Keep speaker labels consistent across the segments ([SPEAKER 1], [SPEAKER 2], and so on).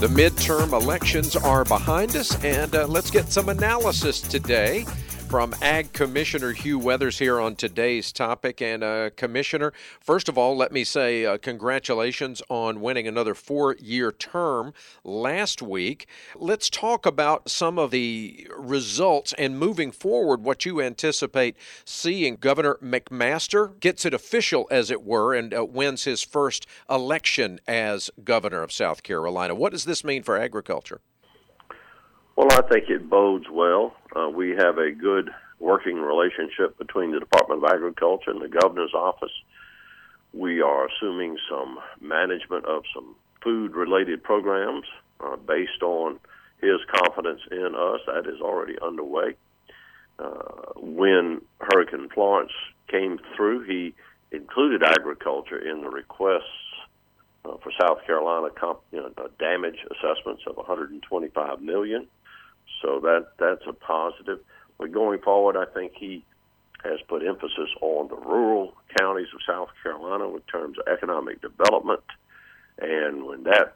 [SPEAKER 1] The midterm elections are behind us, and let's get some analysis today from Ag Commissioner Hugh Weathers here on today's topic. And Commissioner, first of all, let me say congratulations on winning another 4-year term last week. Let's talk about some of the results and moving forward, what you anticipate seeing. Governor McMaster gets it official, as it were, and wins his first election as governor of South Carolina. What does this mean for agriculture?
[SPEAKER 2] Well, I think it bodes well. We have a good working relationship between the Department of Agriculture and the governor's office. We are assuming some management of some food-related programs based on his confidence in us. That is already underway. When Hurricane Florence came through, he included agriculture in the requests for South Carolina damage assessments of $125 million. So that's a positive. But going forward, I think he has put emphasis on the rural counties of South Carolina in terms of economic development. And when that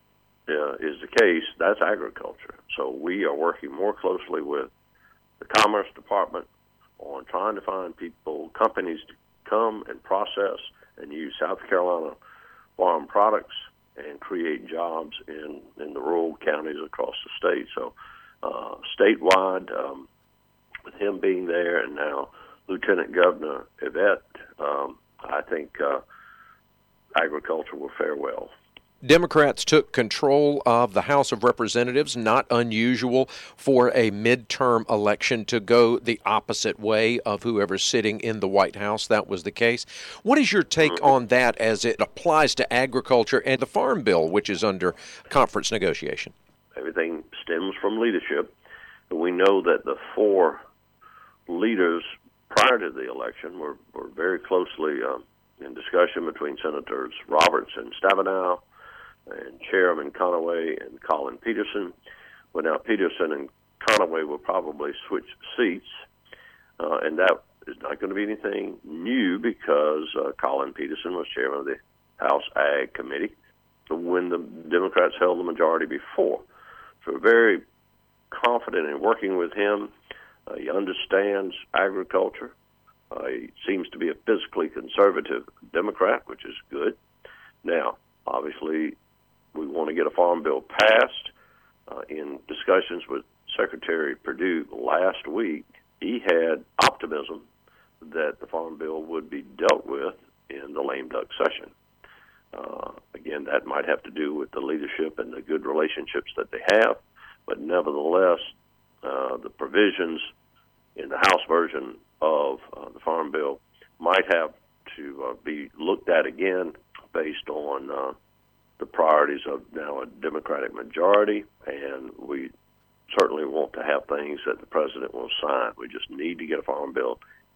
[SPEAKER 2] is the case, that's agriculture. So we are working more closely with the Commerce Department on trying to find companies to come and process and use South Carolina farm products and create jobs in the rural counties across the state. So statewide, with him being there and now Lieutenant Governor Yvette, I think agriculture will fare well.
[SPEAKER 1] Democrats took control of the House of Representatives. Not unusual for a midterm election to go the opposite way of whoever's sitting in the White House. That was the case. What is your take on that as it applies to agriculture and the Farm Bill, which is under conference negotiation?
[SPEAKER 2] Everything stems from leadership. We know that the four leaders prior to the election were very closely in discussion between Senators Roberts and Stabenow and Chairman Conaway and Collin Peterson. Well, now Peterson and Conaway will probably switch seats, and that is not going to be anything new because Collin Peterson was chairman of the House Ag Committee when the Democrats held the majority before. So we're very confident in working with him. He understands agriculture. He seems to be a fiscally conservative Democrat, which is good. Now, obviously, we want to get a farm bill passed. In discussions with Secretary Perdue last week, he had optimism that the farm bill would be dealt with in the lame duck session. Again, that might have to do with the leadership and the good relationships that they have, but nevertheless, the provisions in the House version of the Farm Bill might have to be looked at again based on the priorities of now a Democratic majority, and we certainly want to have things that the president will sign. We just need to get a Farm Bill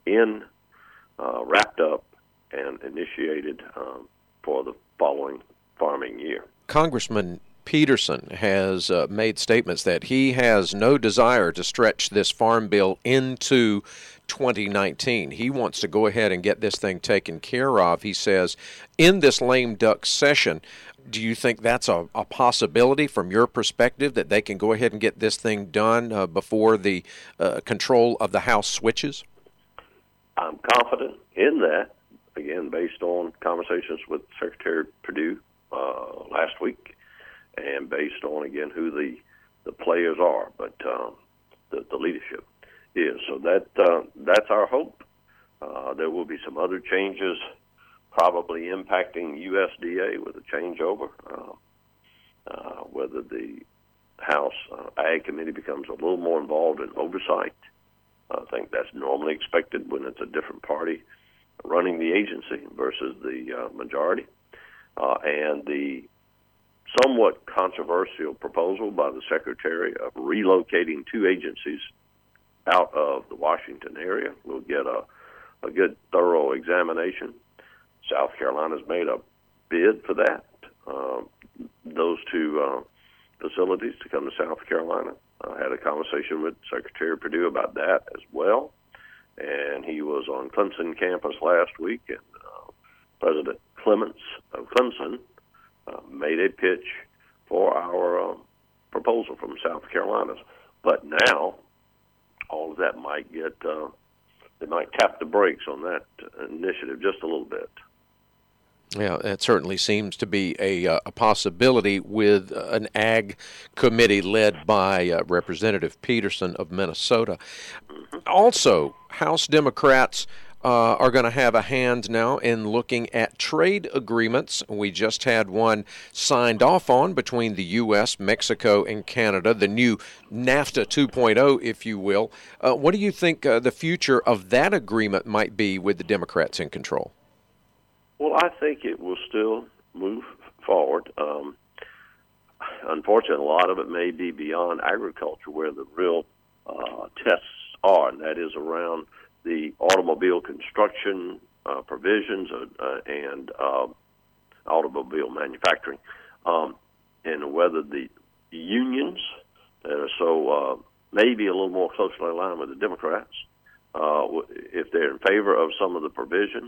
[SPEAKER 2] wrapped up and initiated for the following farming year.
[SPEAKER 1] Congressman Peterson has made statements that he has no desire to stretch this farm bill into 2019. He wants to go ahead and get this thing taken care of. He says, in this lame duck session, do you think that's a possibility from your perspective that they can go ahead and get this thing done before the control of the House switches?
[SPEAKER 2] I'm confident in that, again, based on conversations with Secretary Perdue last week, and based on, again, who the players are, but the leadership is. So that's our hope. There will be some other changes probably impacting USDA with a changeover, whether the House Ag Committee becomes a little more involved in oversight. I think that's normally expected when it's a different party running the agency versus the majority. And the somewhat controversial proposal by the Secretary of relocating two agencies out of the Washington area. We'll get a good, thorough examination. South Carolina's made a bid for that, those two facilities to come to South Carolina. I had a conversation with Secretary Perdue about that as well, and he was on Clemson campus last week, and President Clements of Clemson made a pitch for our proposal from South Carolina. But now, all of that might get, they might tap the brakes on that initiative just a little bit.
[SPEAKER 1] Yeah, that certainly seems to be a possibility with an ag committee led by Representative Peterson of Minnesota. Mm-hmm. Also, House Democrats are going to have a hand now in looking at trade agreements. We just had one signed off on between the U.S., Mexico, and Canada, the new NAFTA 2.0, if you will. What do you think the future of that agreement might be with the Democrats in control?
[SPEAKER 2] Well, I think it will still move forward. Unfortunately, a lot of it may be beyond agriculture where the real tests are, and that is around the automobile construction provisions and automobile manufacturing, and whether the unions that are so maybe a little more closely aligned with the Democrats, if they're in favor of some of the provisions,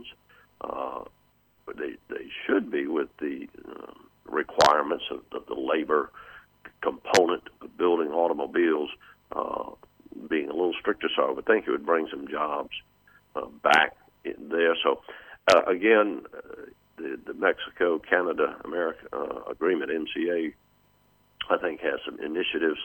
[SPEAKER 2] they should be with the requirements of the labor component of building automobiles being a little stricter. So I would think it would bring some jobs back in there. So again, the Mexico-Canada-America agreement, MCA, I think has some initiatives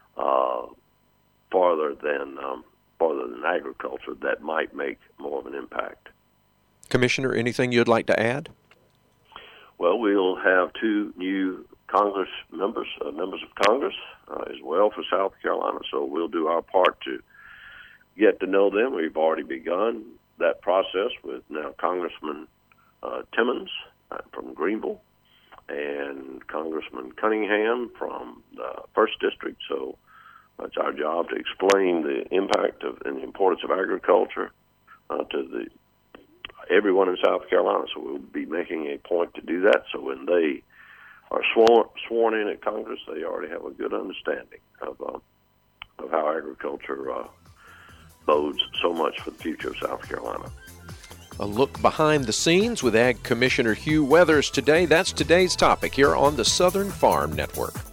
[SPEAKER 2] farther than agriculture that might make more of an impact.
[SPEAKER 1] Commissioner, anything you'd like to add?
[SPEAKER 2] Well, we'll have two new Congress members of Congress as well for South Carolina, so we'll do our part to get to know them. We've already begun that process with now Congressman Timmons from Greenville and Congressman Cunningham from the 1st District, so it's our job to explain the impact of and the importance of agriculture to everyone in South Carolina, so we'll be making a point to do that. So when they are sworn in at Congress, they already have a good understanding of how agriculture bodes so much for the future of South Carolina.
[SPEAKER 1] A look behind the scenes with Ag Commissioner Hugh Weathers today. That's today's topic here on the Southern Farm Network.